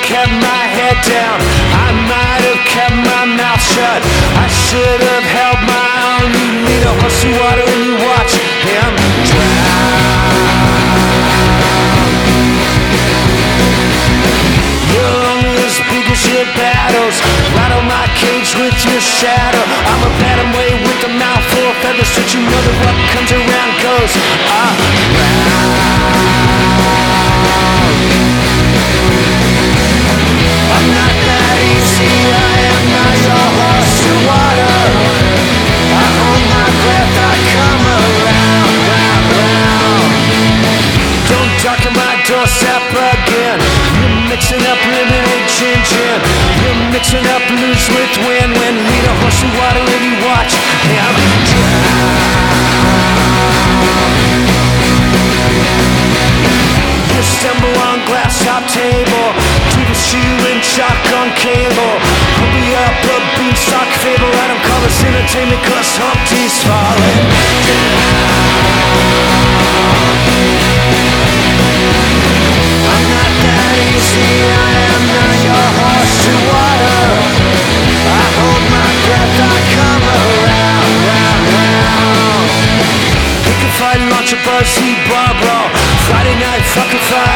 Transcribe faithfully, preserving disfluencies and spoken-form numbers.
kept my head down. I might have kept my mouth shut. I should have held my own. You need a horse of water and you watch him drown. You're only as big as your battles. Rattle my cage with your shadow. I'm a bad way with a mouthful of feathers. Don't you know that what comes around goes around? I'm not that easy, I am not your horse to water. I hold my breath, I come around, round, round. Don't darken my doorstep again. You're mixing up lemonade, gin, gin. You're mixing up loose with win, win. Lead a horse to water and you watch him drown. You stumble on glass top table, to the shoe and chalk on cable. Put me up a beanstalk fable. I don't call this entertainment cause Humpty's falling down. I'm not that easy, I am not your horse to water. I hold my breath, I come around, round, round. Pick a fight, launch a buzz, heat, blah, blah. Friday night, fucking Friday.